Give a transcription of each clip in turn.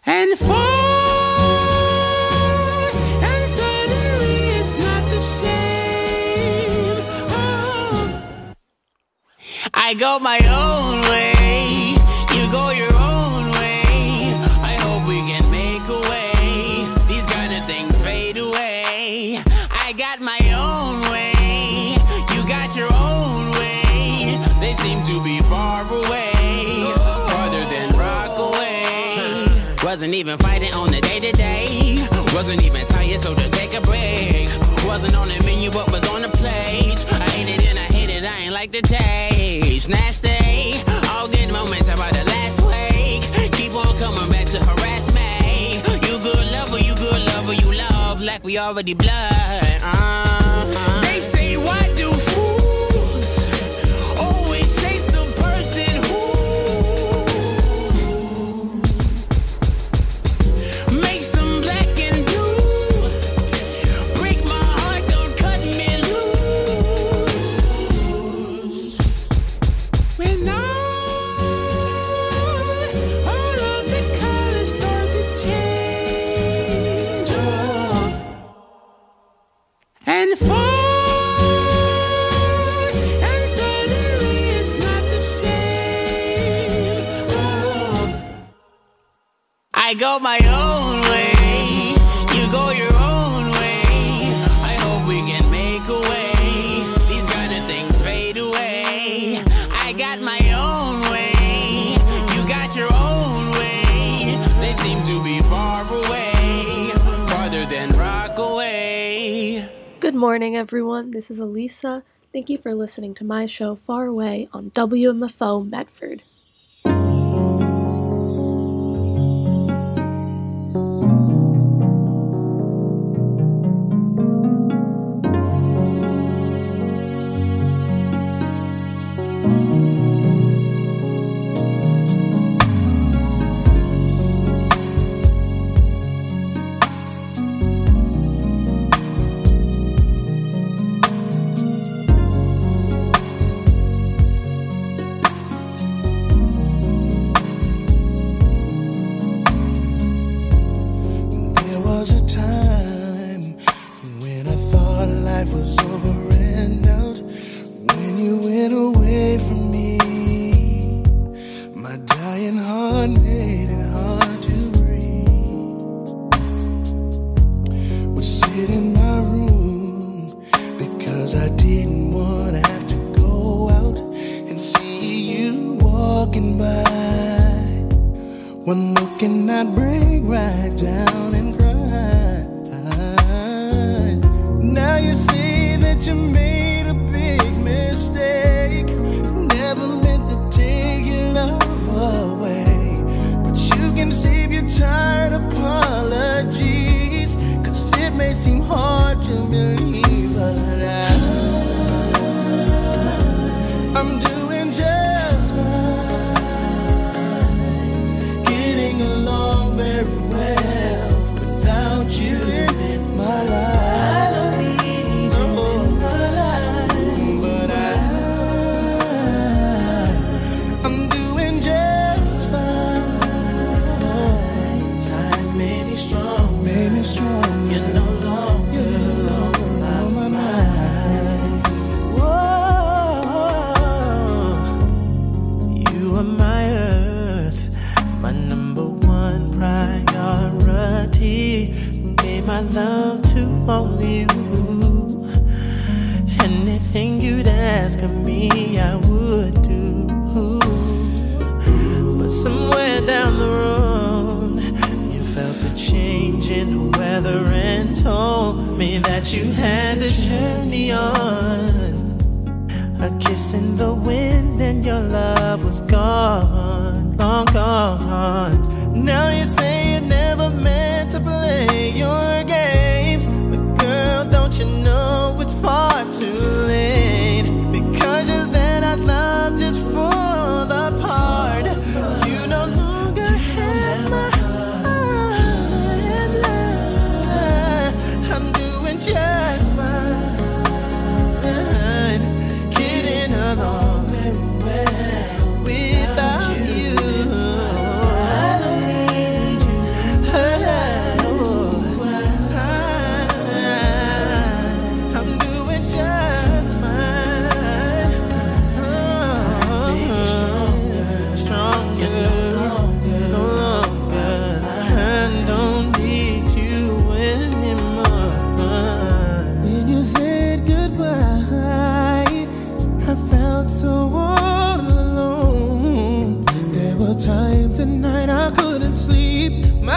and fall, and suddenly it's not the same. Oh. I go my own way, you go your own way. I hope we can make a way. These kind of things fade away. I got my own way, you got your own way. They seem to be far away, farther than Rockaway. Wasn't even fighting on the day-to-day. Wasn't even tired, so just take a break. Wasn't on the menu, but was on the plate. I ate it and I hate it, I ain't like the taste. Nasty, all good moments about the last week. Keep on coming back to harass me. You good lover, you love like we already blood. They say, why do fools always chase the person who makes them black and blue? Break my heart, don't cut me loose. When all of the colors start to change, and fall, and suddenly it's not the same. Oh. I go my own way, you go your own way. I hope we can make a way. These kind of things fade away. I got my own way, you got your own way. They seem to be far away, farther than Rockaway. Good morning, everyone. This is Elisa. Thank you for listening to my show Far Away on WMFO Medford. There was a time when I thought life was over and out. When you went away from me, my dying heart made it hard to breathe. Would sit in my room because I didn't want to have to go out and see you walking by. One look and I'd break right down and cry. Now you see that you made a big mistake. Never meant to take your love away, but you can save your tired apologies, 'cause it may seem hard to believe, but I'm doing just fine, getting along very well without you in my life. I don't need you in my life, but I'm doing just fine. Time made me strong, You're no longer on my mind. Whoa, you are my earth, my number one priority. Gave my love to only you. Anything you'd ask of me, I would do. But somewhere down the road, you felt the change in the weather and told me that you had to journey on. A kiss in the wind and your love was gone, long gone. Now you say you never meant to play your games, but girl, don't you know it's far too late? Because you're there, that love just falls apart. You no longer have my heart. I'm doing just fine, getting along very well without you. I don't need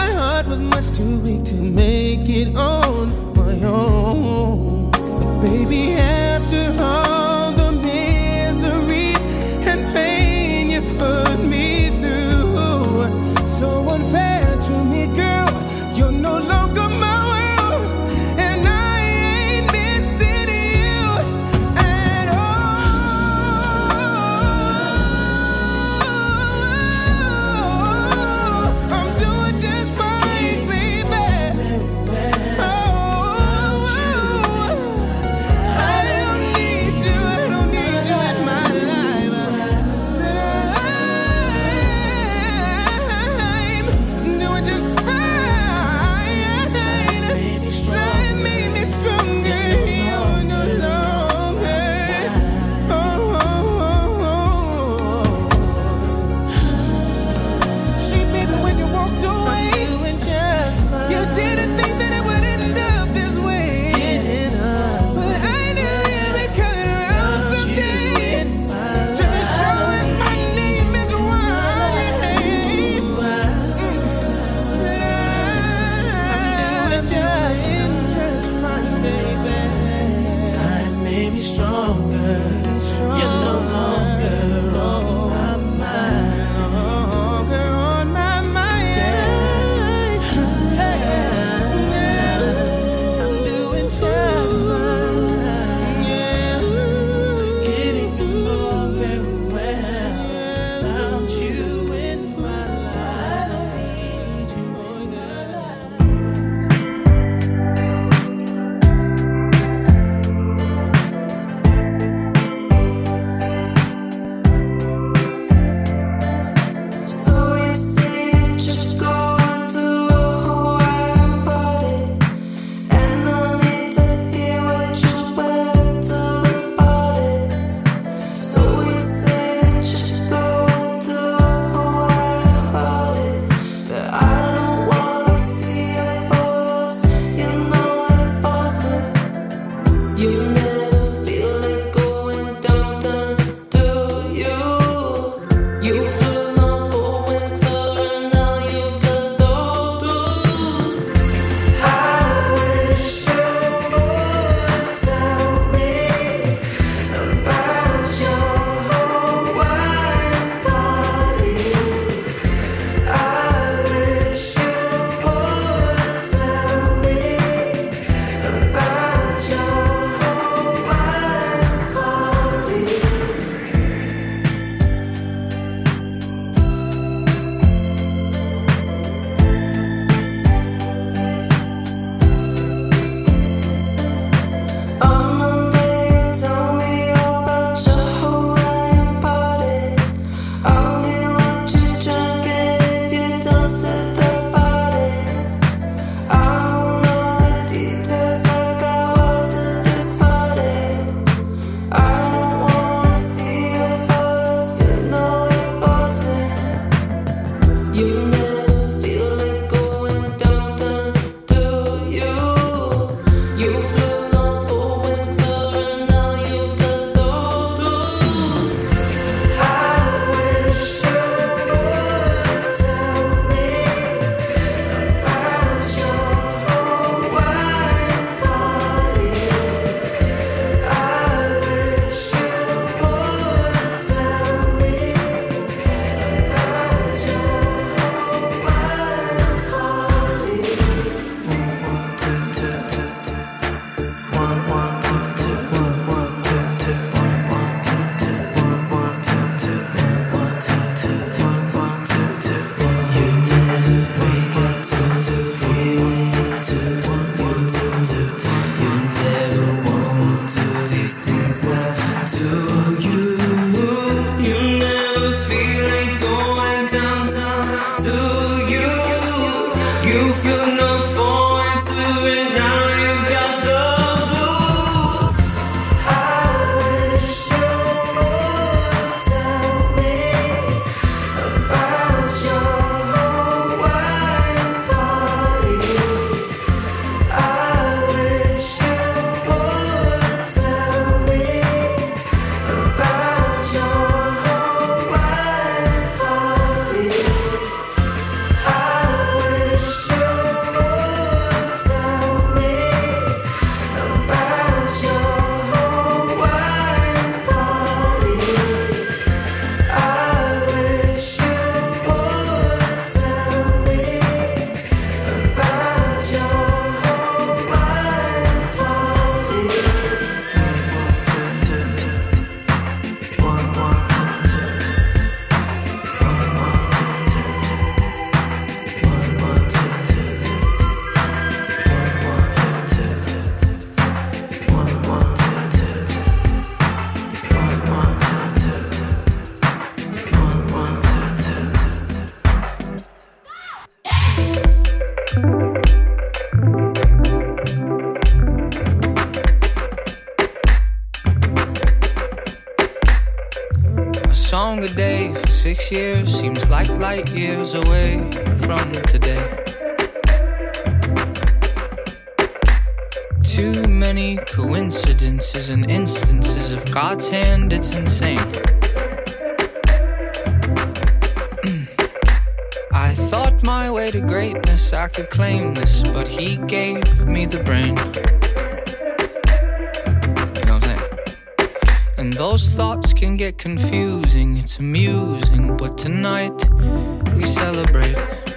My heart was much too weak to make it on my own. But baby, after all the misery and pain you put me through, so unfair to me, girl. You're no longer my world, and I ain't missing you at all. I'm doing just fine, baby. Oh, I don't need you. I don't need you in my life. I'm doing just fine. Time made me stronger. You're no longer. See, baby, when you walked away, you didn't think that it would end up this way. But I knew you'd be coming around someday. Just to show it my name is Ryan. Just fine, baby. Time made me stronger. You're no longer on my mind. Longer on my mind. I'm doing just fine. Yeah. Getting along very well. Found you in my life. I need you in my life. So you say that you're going to a Hawaiian party, and I need to hear what you wear to the party. So you say that you're going to a Hawaiian party, but I don't wanna see your photos. You know it bothers me. You never feel like going downtown, do you? You flew north for winter and now you've got the blues. I wish you would tell me about your Hawaiian party. I wish you would tell me about your Hawaiian party. On Monday, tell me about your Hawaiian party. I'll hear what you drank and if you danced at the party. I don't know the details like I was at this party. I don't wanna see your photos, you know it bothers me. You never feel like going downtown, do you? You flew north for winter and now you've got the blues. I wish you would tell me about your Hawaiian party. I wish you would tell me about your Hawaiian party. 1, 2, 2, 2, 1, 1, 2, 2, 1, 1, 2, 2, 1, 1, 2, 2, 1, 1, 2, 2, 1, 1, 2, 2, 1, 1, 2, 2, 1. You never wake up to the feeling to 1, 1, 2, 2, 1. You never want to do these things that I do you. You never feel like going downtown, do you? You feel no forward to it, now you've got the blues. I wish you would tell me about your Hawaiian party. I wish you would tell me about your Hawaiian party. I wish longer day for 6 years seems like light years away from today. Too many coincidences and instances of God's hand, it's insane. I thought my way to greatness, I could claim this, but he gave me the brain. You know what I'm saying? And those thoughts can get confusing, it's amusing, but tonight we celebrate.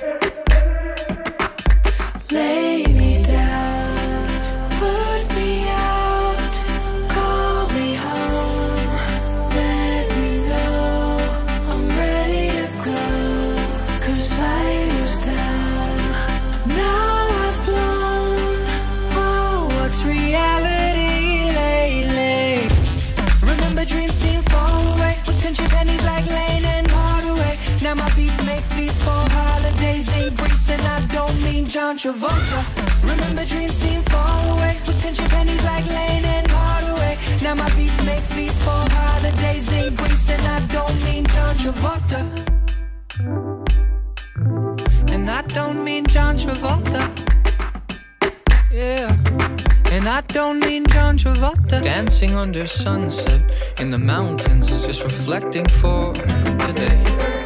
Lay me down, put me out, call me home, let me know I'm ready to go. 'Cause I was down, now I've flown. Oh, what's reality lately? Remember dreams seem far away, was pinching pennies like Lane and Hardaway. Now my beats make feasts for holidays in Greece, and I don't mean John Travolta. Remember dreams seem far away, was pinching pennies like Lane and Hardaway. Now my beats make feasts for holidays in Greece, and I don't mean John Travolta. And I don't mean John Travolta. Yeah. And I don't mean John Travolta. Dancing under sunset in the mountains, just reflecting for today.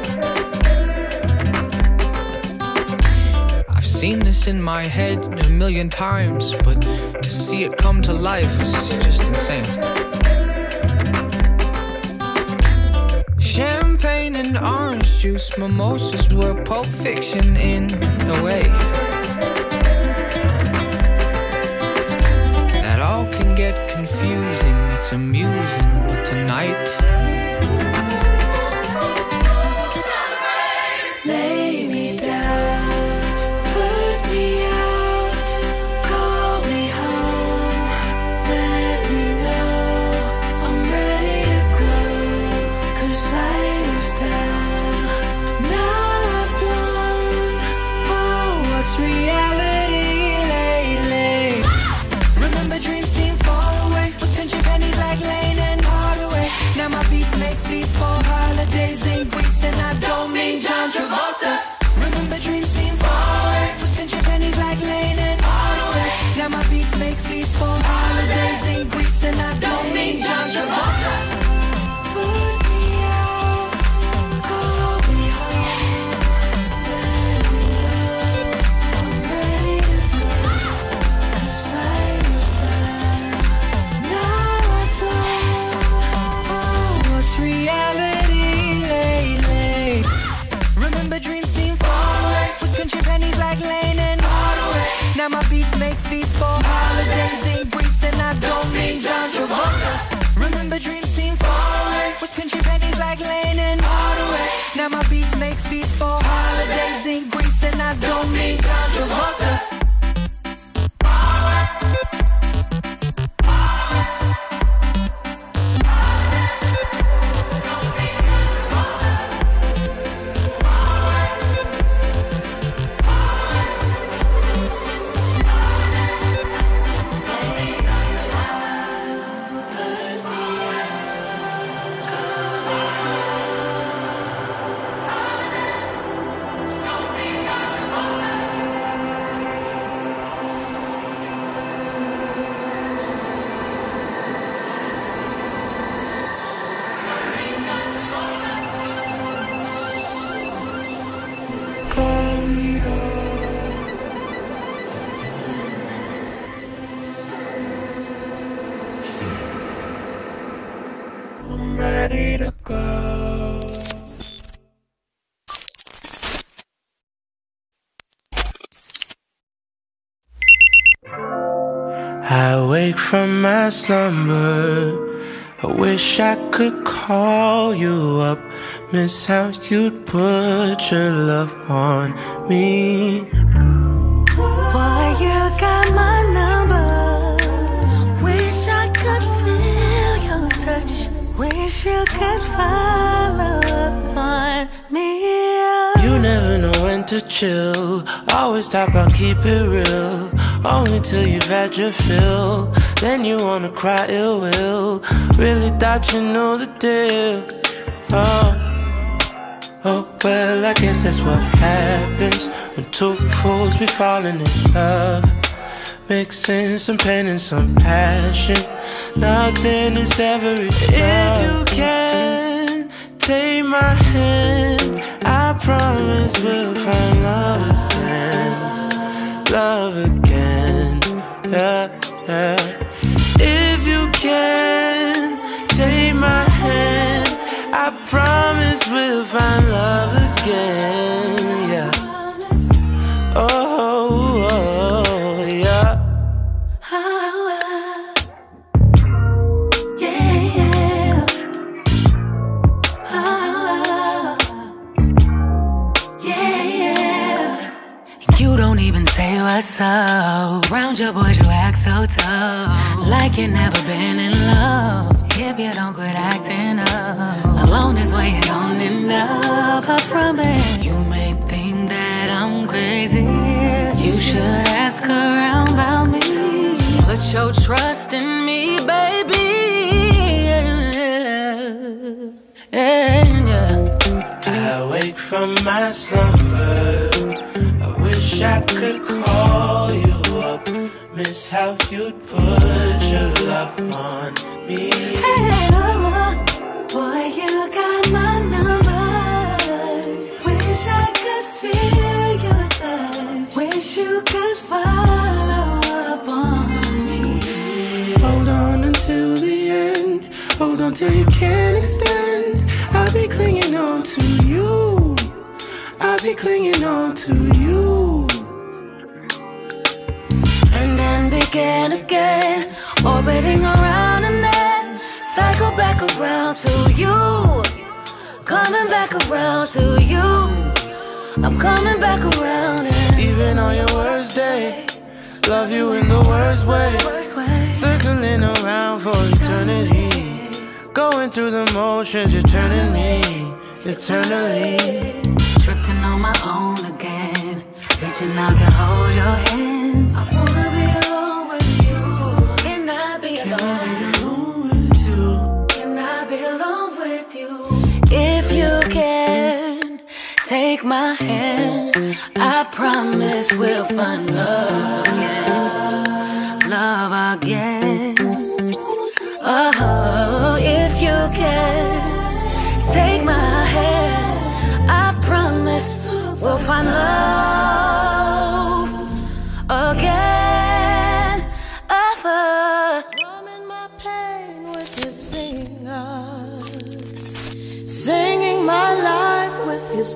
I've seen this in my head a million times, but to see it come to life is just insane. Champagne and orange juice, mimosas were Pulp Fiction in a way. That all can get confusing, it's amusing, but tonight lay me down, put me out, call me home, let me know I'm ready to go. 'Cause I was down, now I've flown. Oh, what's reality lately? Remember dreams seem far away, was pinching pennies like Lane and Hardaway. Now my beats make feasts for holidays in Greece, and I don't mean John Travolta. Remember dreams seem far away, was pinching pennies like Lane and Hardaway. Now my beats make feasts for holidays in Greece, and I don't mean John Travolta. Put me out, call me home, let me know I'm ready to go. 'Cause I was down, now I've flown. Oh, what's reality lately? Remember dreams seem far away, was pinching pennies like Lane and Hardaway. Now my beats make feasts for holidays in Greece, and I don't mean John Travolta. Remember dreams seem far away, was pinching pennies like Lane and Hardaway. Now my beats make feasts for holidays in Greece, and I don't mean John Travolta. Ready to go. I wake from my slumber, I wish I could call you up, miss how you'd put your love on me. Boy, you got my number. Wish I could feel your touch. Wish you could follow up on me. You never know when to chill, always talk about keep it real, only till you've had your fill, then you wanna cry ill will. Really thought you knew the deal. Oh, well, I guess that's what happens when two fools be falling in love, mixing some pain and some passion. Nothing is ever enough. If you can take my hand, I promise we'll find love again. Love again, yeah, yeah. If you can take my hand, I promise we'll find love again, yeah. Oh, oh, yeah. You don't even say what's up. Round your boys, you act so tough, like you never been in love. If you don't quit acting up, alone is where you don't end up. I promise. You may think that I'm crazy. You should ask around about me. Put your trust in me, baby. Yeah. I wake from my slumber, I wish I could call you up, miss how you'd put your love on me. Hey, boy, you got my number. Wish I could feel your touch. Wish you could follow up on me. Hold on until the end, hold on till you can't extend. I'll be clinging on to you, I'll be clinging on to you. And then begin again, orbiting around and then cycle back around to you. Coming back around to you. I'm coming back around and even on your worst day, love you in the worst way. Circling around for eternity, going through the motions, you're turning me eternally. Drifting on my own again, reaching out to hold your hand. I wanna be alone with you. Can I be alone with you? Can I be alone with you? If you can take my hand, I promise we'll find love again. Love again. Oh, if you can take my hand, I promise we'll find love again. Strumming my pain with his fingers, singing my life with his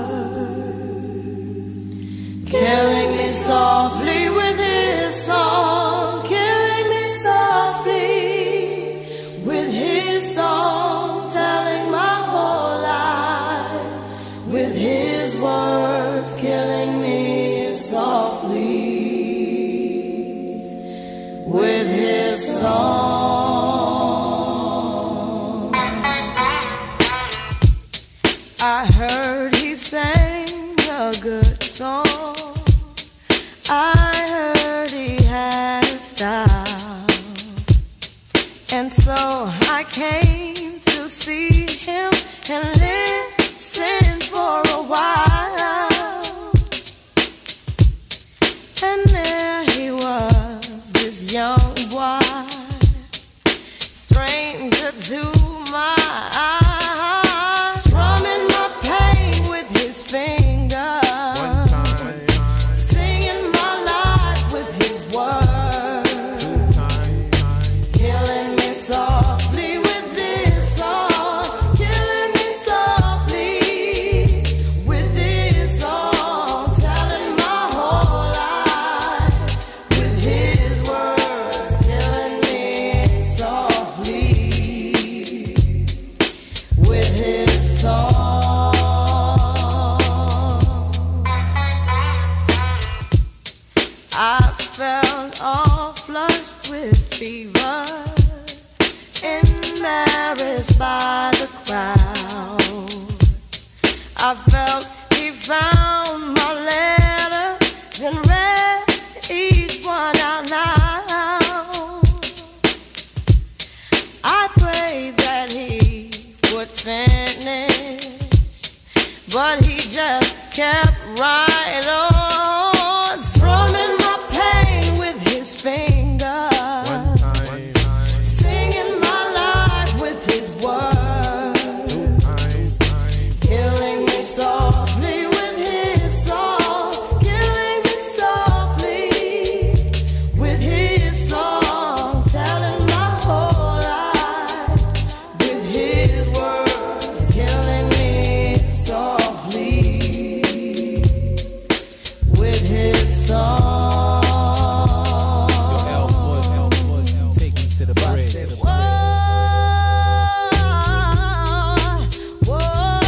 words, killing me softly with his song, killing me softly with his song, telling my whole life with his words, killing me softly with his song. I heard he sang a good song. I heard he had a style, and so I came to see him and listen for a while. And there he was, this young boy, stranger to my eyes, strumming my pain with his fingers, singing my life with his words, killing me softly with this song, killing me softly with this song, telling my whole life with his words, killing me softly with his song. I felt all flushed with fever, embarrassed by the crowd. I felt he found my letters and read each one out loud. I prayed that he would finish but he just kept right on, strumming my pain with his fingers, singing my life with his words, killing me softly with his song, killing me softly with his song, telling my whole life with his words, killing me softly with his song. Take me to the bridge. Whoa, whoa,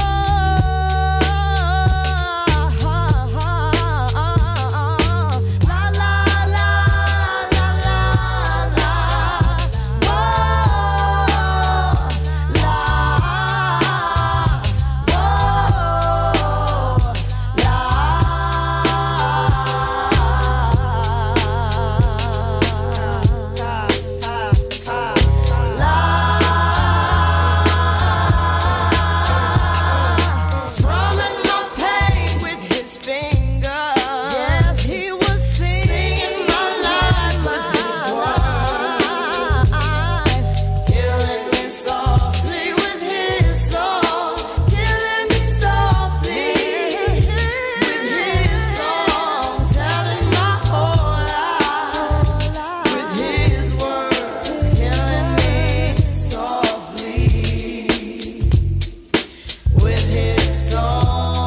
la la la la la la, whoa, la, strumming my pain with his fingers. Yes, he was singing my life with his words, killing me softly with his song, killing me softly with his song, telling my whole life with his words, killing me softly with his song.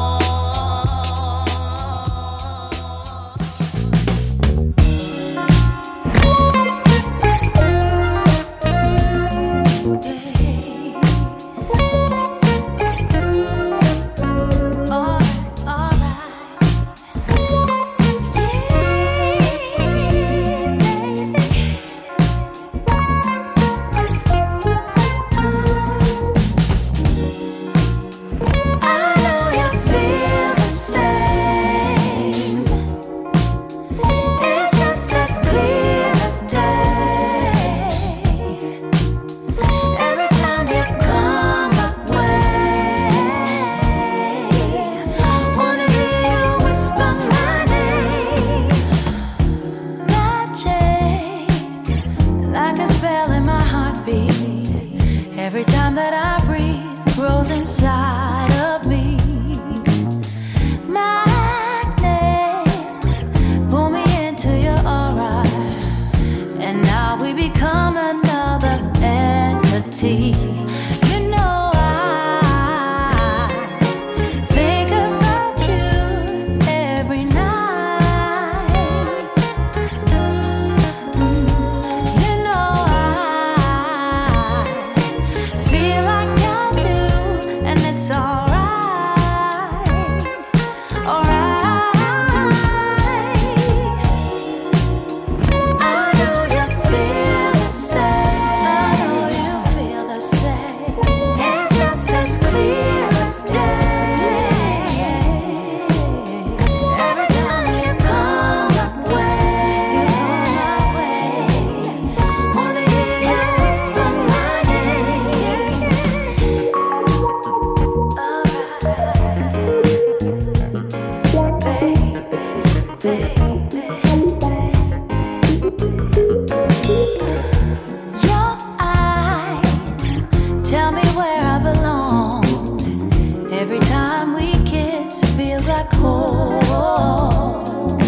Like a spell in my heartbeat. Every time that I breathe, it grows inside of me. Magnets pull me into your aura, and now we become another entity. You know I think about you every night. You know I feel like I do, and it's alright, alright. I know you feel the same. I know you feel the same. It's just as clear as day. Every time you come my way, wanna hear you whisper my name. Your eyes tell me where I belong. Every time we kiss, feels like home.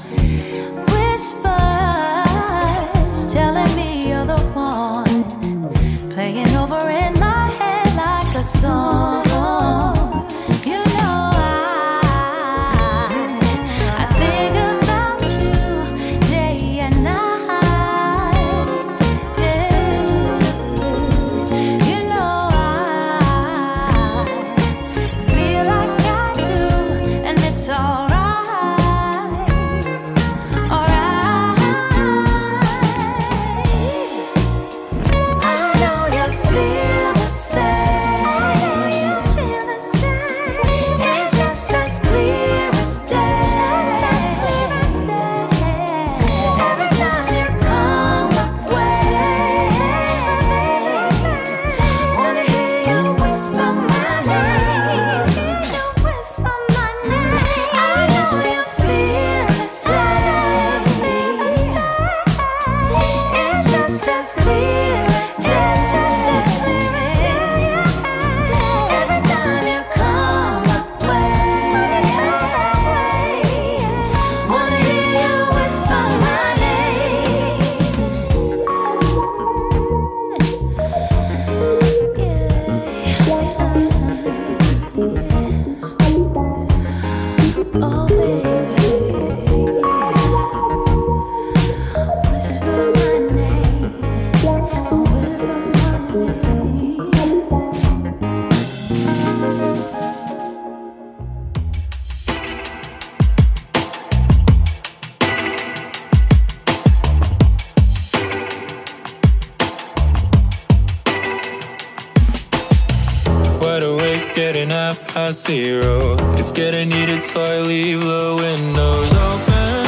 Whispers telling me you're the one, playing over in my head like a song. You know I think about you day and night. Yeah. You know I feel like I do, and it's alright, alright. I know you feel the same. past zero. It's getting heated, so I leave the windows open.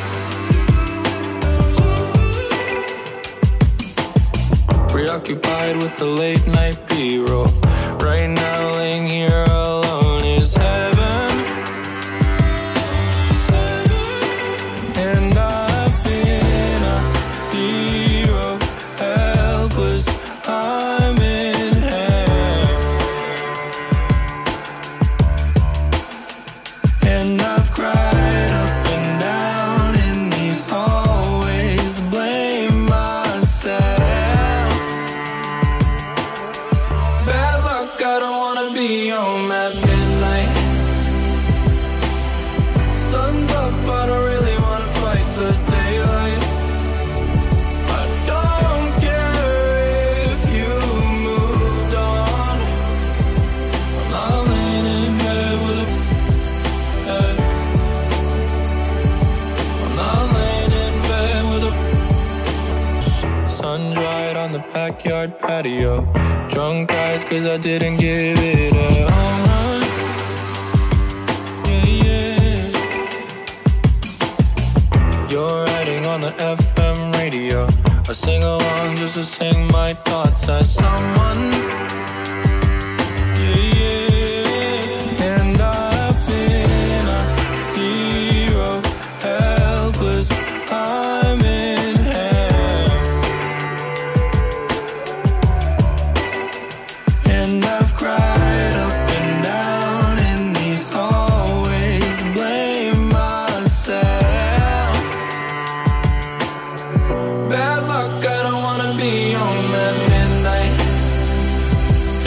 Preoccupied with the late night B-roll. Right now laying here alone is heaven. And I've been a hero, helpless, I'm in hell. And I've cried up and down in these hallways, blame myself. Bad luck, I don't wanna be home at midnight. Sun's up, I don't really wanna fight the daylight. I don't care if you moved on. I'm not laying in bed with a head. I'm not laying in bed with a sun dried on the backyard patio. Drunk eyes cause I didn't give it a home run. Yeah, yeah. You're writing on the FM radio. I sing along just to sing my thoughts as someone. Yeah, yeah. And I've been a hero, helpless, I'm in hell. And I've cried up and down in these hallways, blame myself. Bad luck, I don't wanna be home at midnight.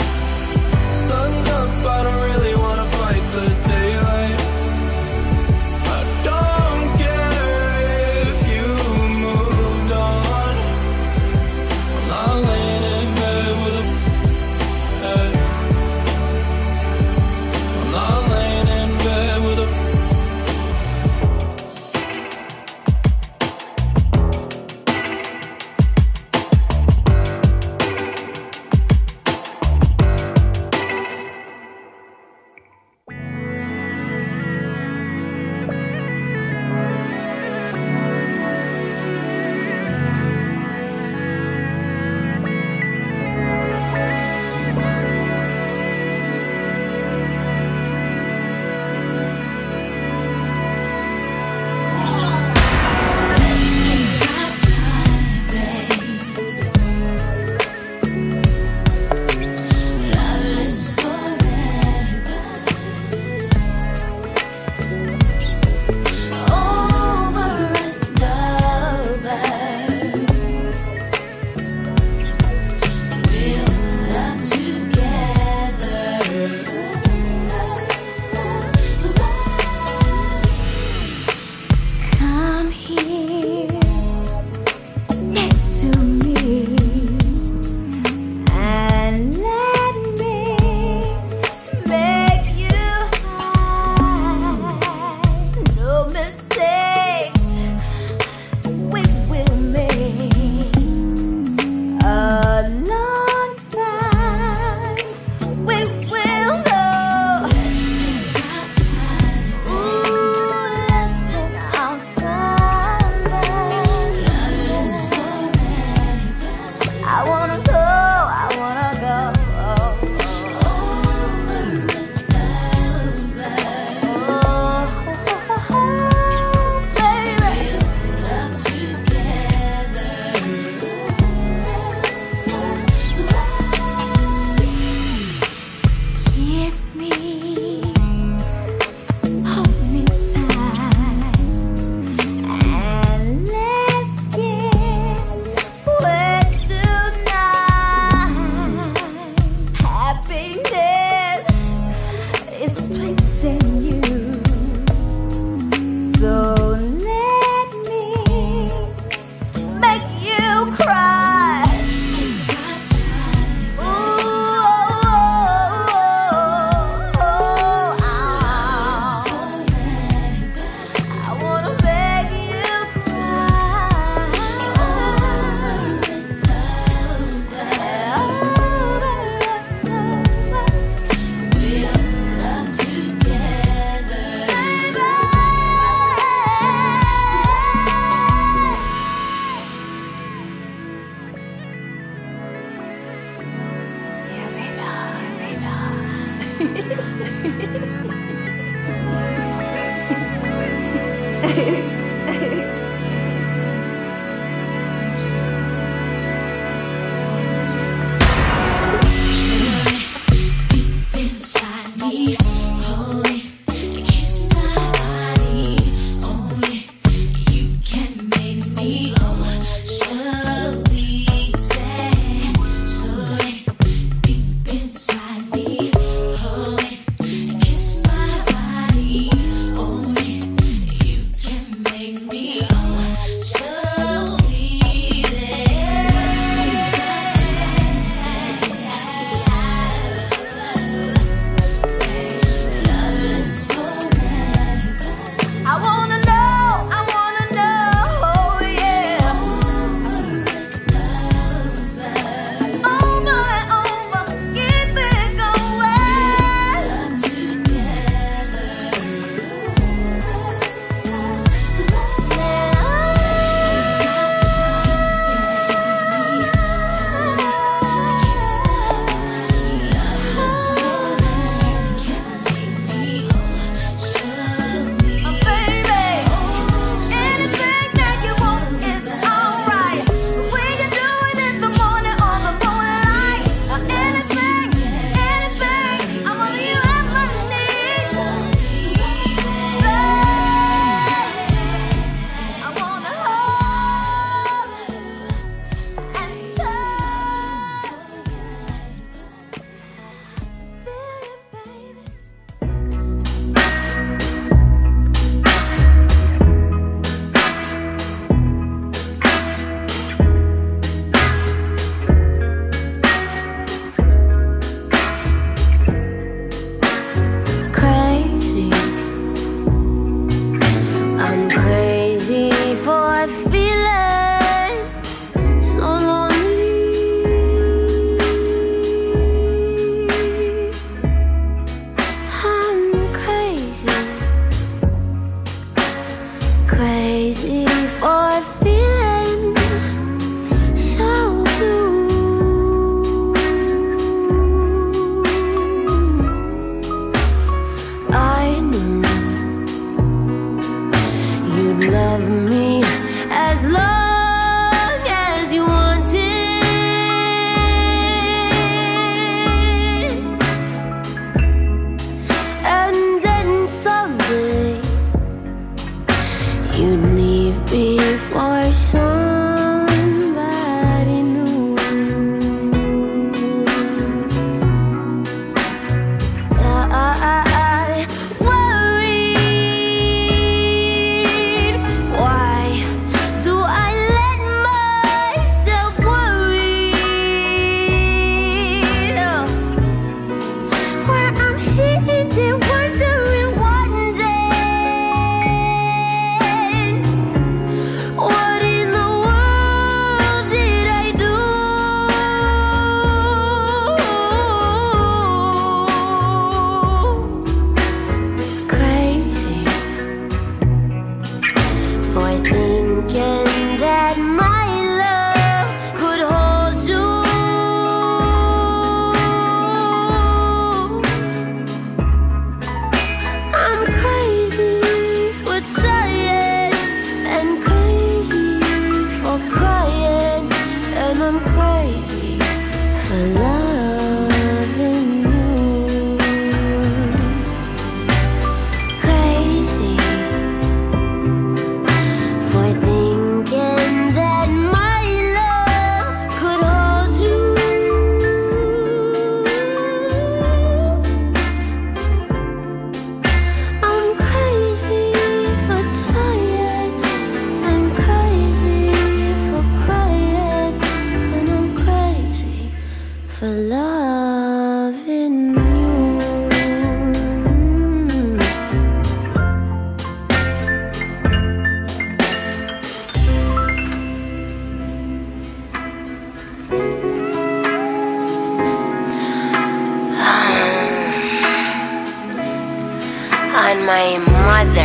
on my mother.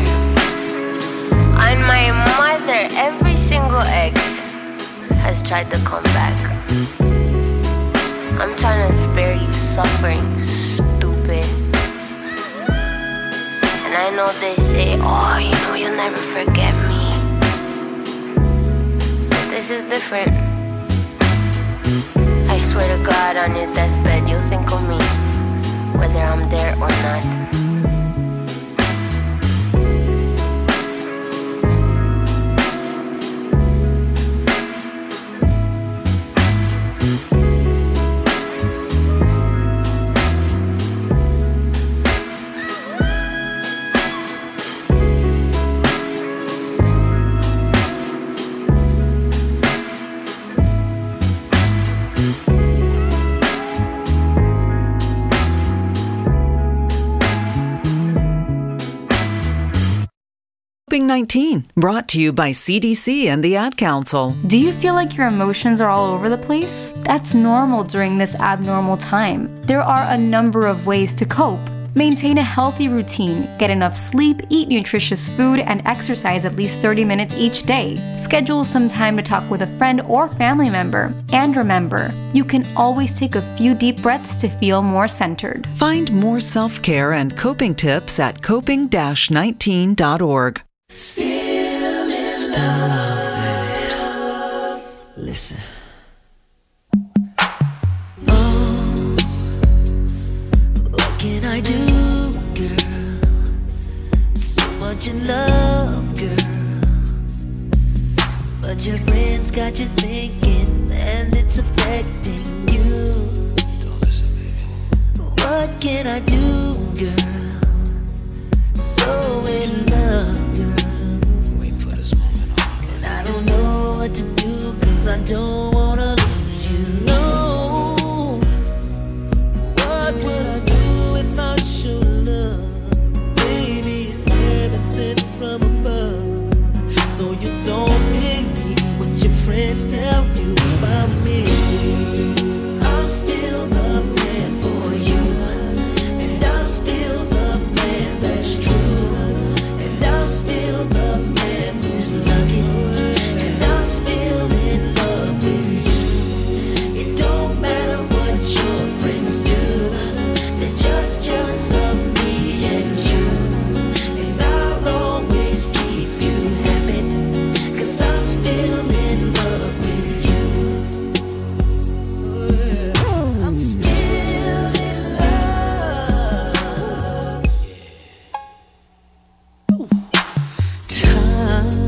On my mother, every single ex has tried to come back. I'm trying to spare you suffering, stupid. And I know they say, oh, you know, you'll never forget me. But this is different. I swear to God, on your deathbed, you'll think of me, whether I'm there or not. 1919, brought to you by CDC and the Ad Council. Do you feel like your emotions are all over the place? That's normal during this abnormal time. There are a number of ways to cope. Maintain a healthy routine, get enough sleep, eat nutritious food, and exercise at least 30 minutes each day. Schedule some time to talk with a friend or family member. And remember, you can always take a few deep breaths to feel more centered. Find more self-care and coping tips at coping-19.org. Still in love. Listen. What can I do, girl? So much in love, girl. But your friends got you thinking, and it's affecting you. Don't listen, baby. What can I do, girl? So in love, girl. Wait for this moment. And I don't know what to do, 'cause I don't wanna lose you. No. What would I do without your love? Baby, it's heaven sent from above. So you don't believe what your friends tell you about me. I'm still the man for you, and I'm still the man that's true, and I'm still the man who's lucky, and I'm still in love with you. It don't matter what your friends do, they're just jealous of me and you. And I'll always keep you happy, 'cause I'm still in love with you. I'm still in love. Time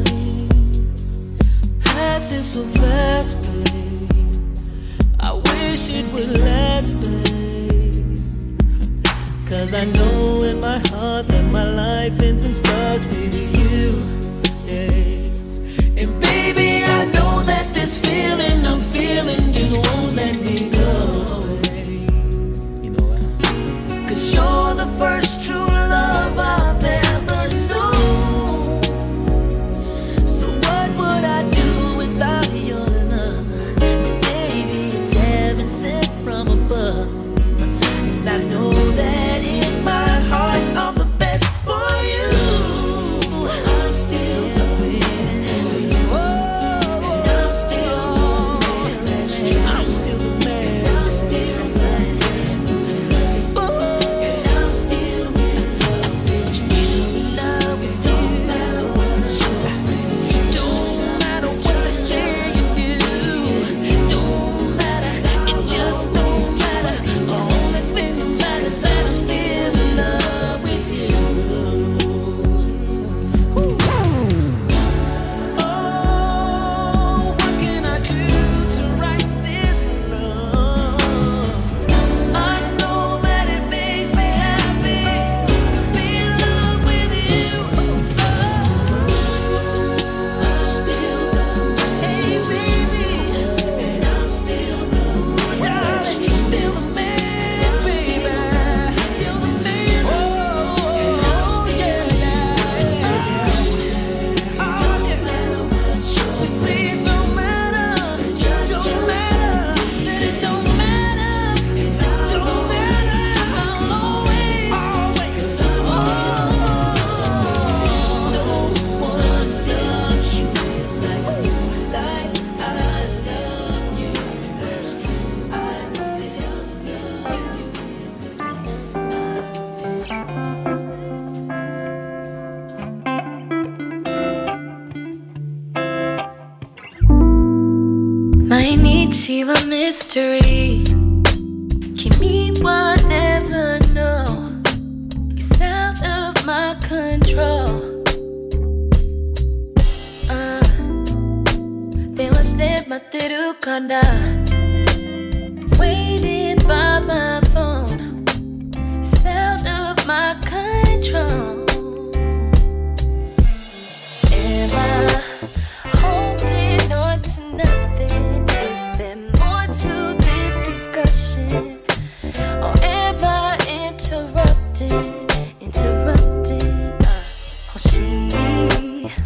passes so fast, babe. I wish it would last, babe. 'Cause I know in my heart that my life ends and starts with you. Yeah. And baby, I know that this feeling I'm feeling just won't let me go. You know why? 'Cause you're the first true love I've ever known. So what would I do without your love? Baby, it's heaven sent from above. And I know that in my heart I'm the best for you. I'm still the man for you. And I'm still the man that's true. I'm still the man. I'm still the man who's lucky. And I'm still in love. I said I'm still in love with you. Don't matter what your friends do. Don't matter what they say you do. Don't matter. It just don't matter. The only thing that matters is that I'm still in love with you. Oh, what can I do to right this wrong? I know that it makes me happy to be in love with you. So I'm still the man, hey baby, and I'm still the man. You're still the man, baby. You're the man. Oh yeah, we say it don't matter, just don't matter. Said it don't matter, don't matter. I'll always, 'cause I'm still no one stops you like I stop you. That's true, I'm still毎日はミステリー君は never know It's out of my control 電話して待ってるから Waiting by my phone It's out of my control Am I holding on to nothing? Is there more to this discussion? Or am I interrupting? 欲しい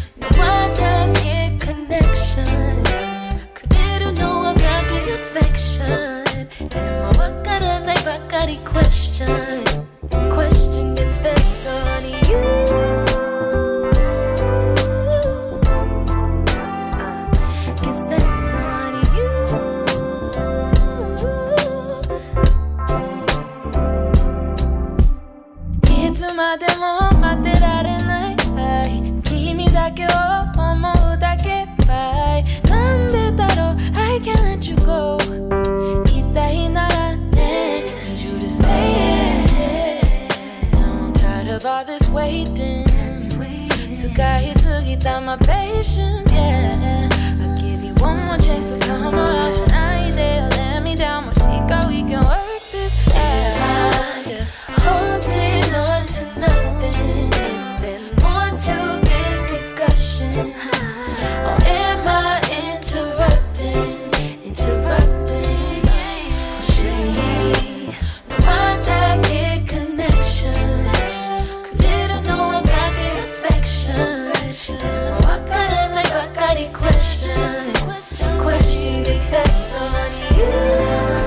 caí to quitar my patience, yeah. I'll give you one more chance to come around. I ain't there, let me down. More chica, we can work this out. Holding on to nothing. Is there more to this discussion? Or am I interrupting? She, no matter get connection. Couldn't know I got the affection. Bacari question. Question is that's on you.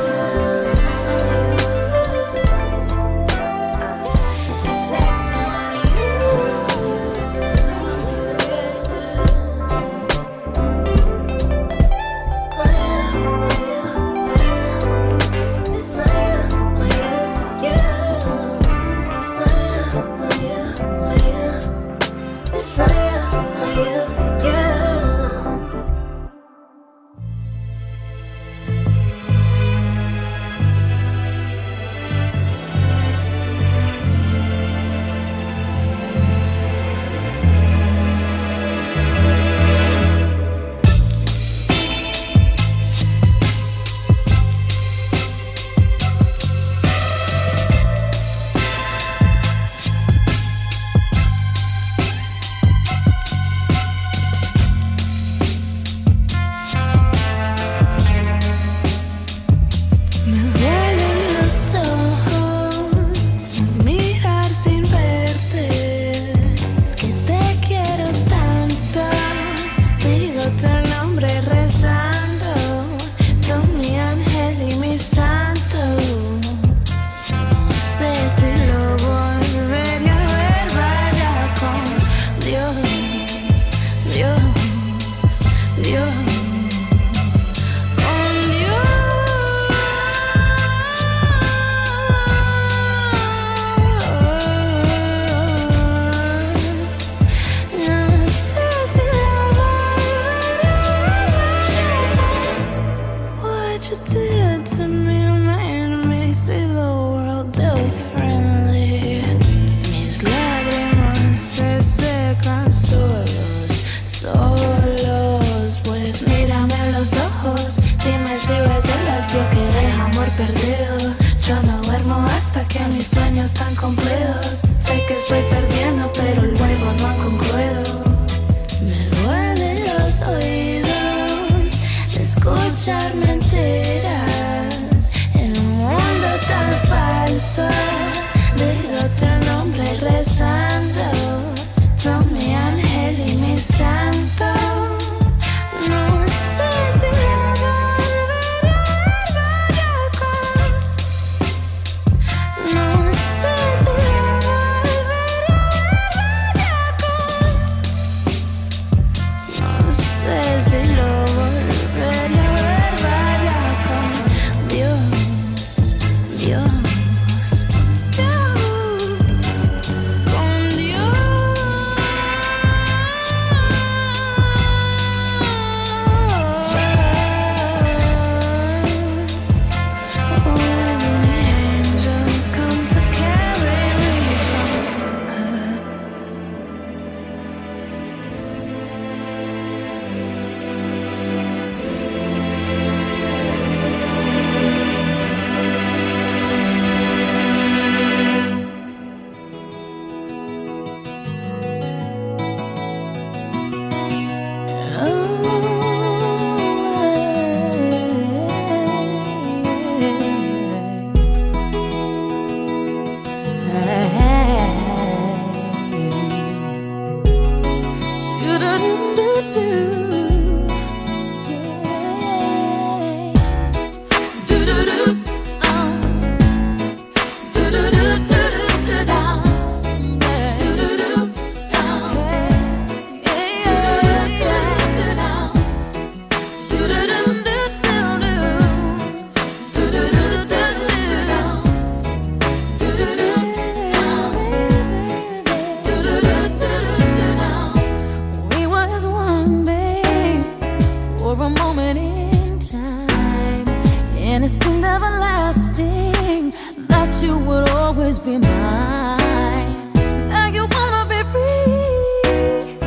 always be mine. Now you wanna be free.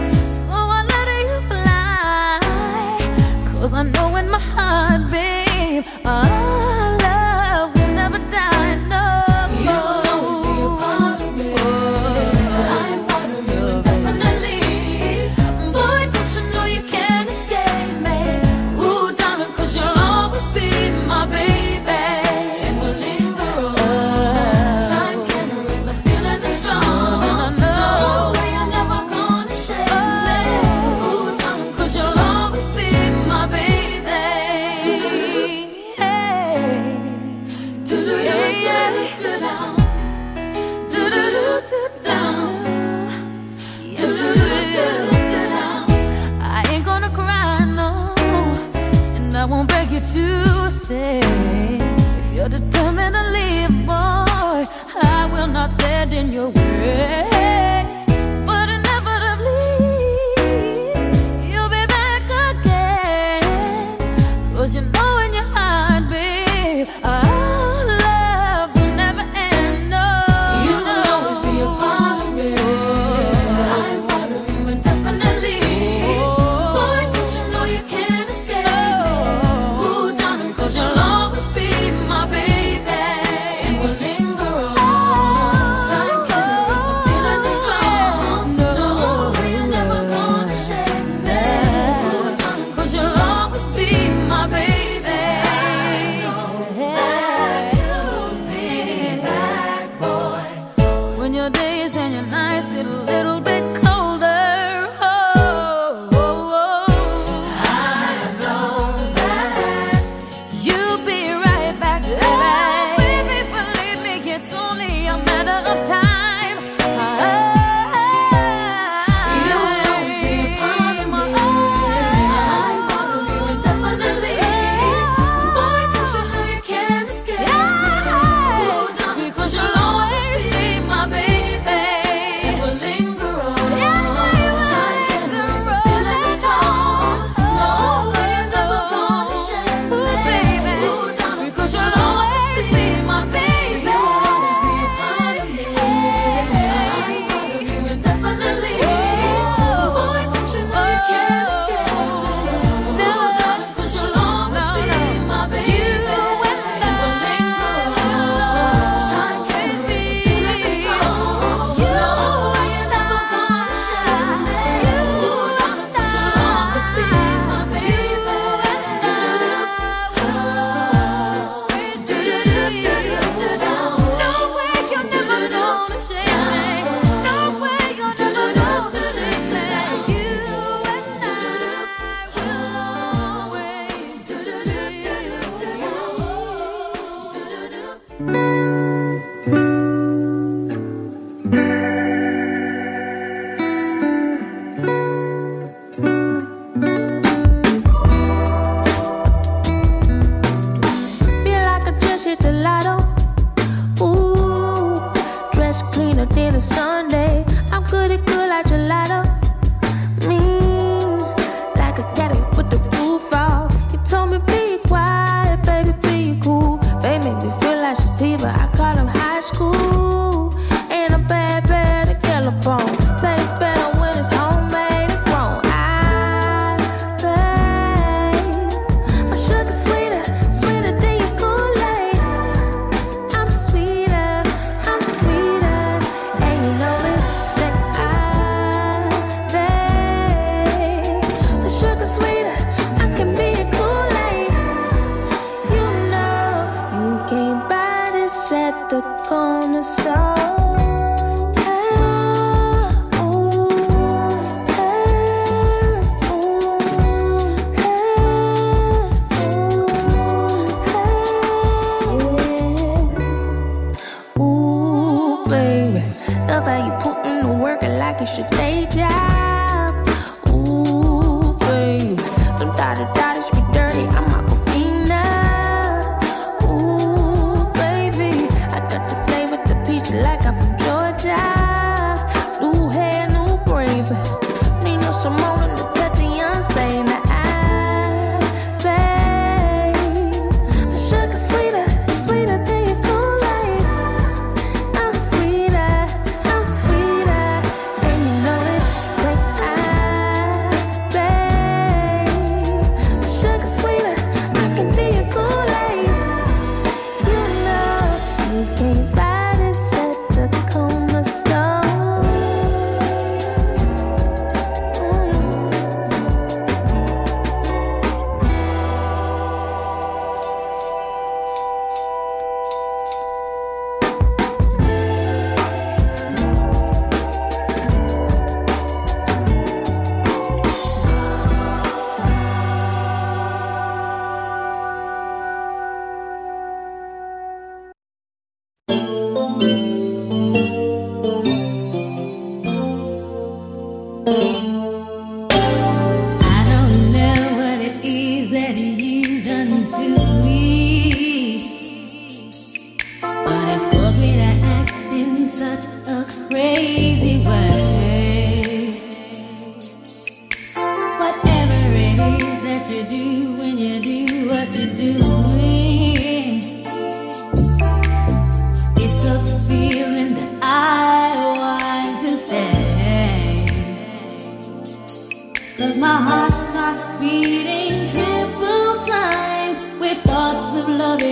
I know in my heart, babe, our love will never die. No, you'll always be a part of me. I'm part of you indefinitely. Boy, don't you know you can't escape me? Ooh, darling, 'cause you'll always be my baby, and we'll linger on. Time can't erase a feeling that's strong, and I know you're never gonna shake me. Ooh, darling, 'cause you'll always be my baby. Hey, do-do-do-do-do-down, do-do-do-do-down, do-do-do-do-down. I ain't gonna cry, no, and I won't beg you to stay. If you're determined to leave, boy, I will not stand in your way. But inevitably, you'll be back again. 'Cause you know in your heart, babe, our love will never end. No, you will always be a part of me. I'm part of you indefinitely. Boy, don't you know you can't escape me? Ooh, darling, 'cause you'll always be my baby, and we'll linger on. Time can't erase a feeling that's strong.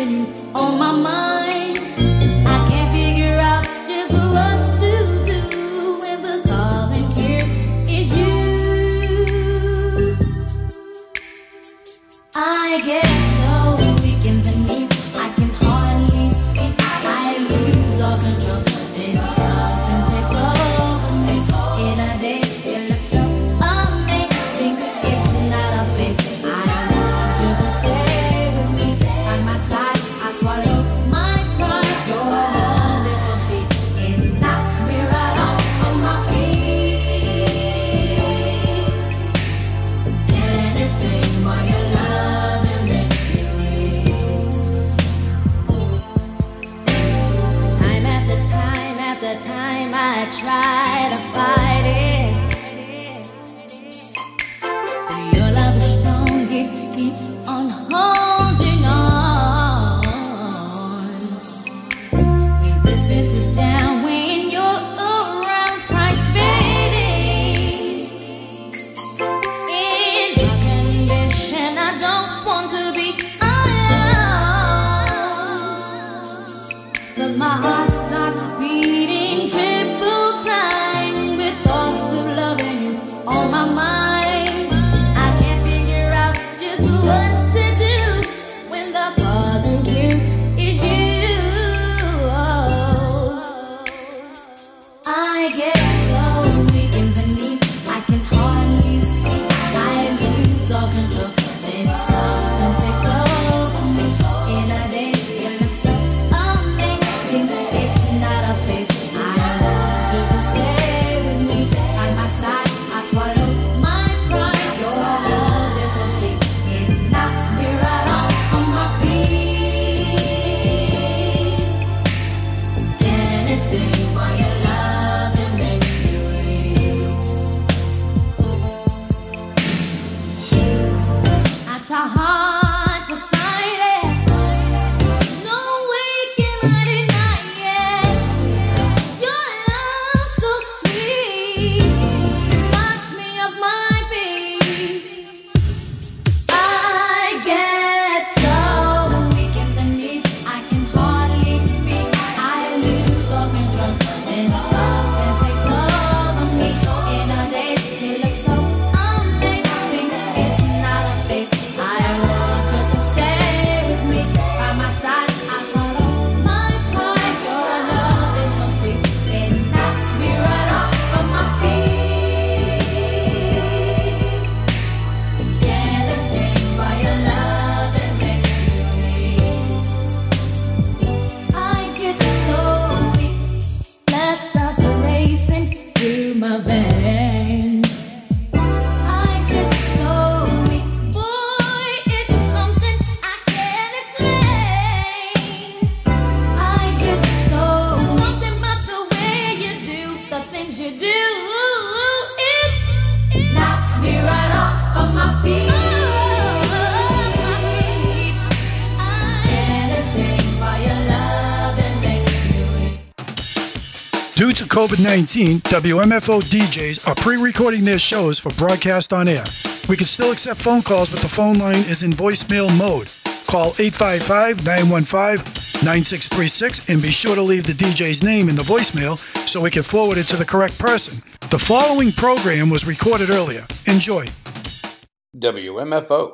loving you on my mind. I can't figure out just what to do when the calling here is you. I get so weak in the knees, I can hardly speak. I lose all control. Then something takes over me. In a day, it looks so amazing. It's not a face. I want you to stay with me. By my side, I swallow my pride. Your love is so sweet. It knocks me right off of my feet. Can't explain why your love makes me weak. Time after time after time, I try to fight it. Your love is strong, it keeps on holding on. Resistance is down when you're around, price fading. In my condition, I don't want to be alone. But my heart starts beating triple time with thoughts of loving you on my mind. I can't figure out just what to do when the puzzle here is you. I get so weak in the knees, I can hardly speak. I lose all control. Then something takes over me. In a day, it looks so amazing. It's not a face. I want you to stay with me. By my side, I swallow my pride. Your love is so sweet. It knocks me right off of my feet. Can't explain why your love makes me weak. I try hard to fight it. No way can I deny it. Your love so sweet, knocks me off my feet. I get so weak in the knees, I can hardly speak. I lose all control. Then something takes over me. In a day, it looks so amazing. It's not a face. I want you to stay with me. By my side, I swallow my pride. Your love is so sweet. It knocks me right off of my feet. Can't explain why your love makes me weak. I get so weak. Blood starts racing through my veins. I get so weak, boy, it's something I can't explain. I get so something about the way you do the things you do. It knocks me right off of my feet. Can't explain why your love makes me weak. Due to COVID-19, WMFO DJs are pre-recording their shows for broadcast on air. We can still accept phone calls, but the phone line is in voicemail mode. Call 855-915-9636 and be sure to leave the DJ's name in the voicemail so we can forward it to the correct person. The following program was recorded earlier. Enjoy. WMFO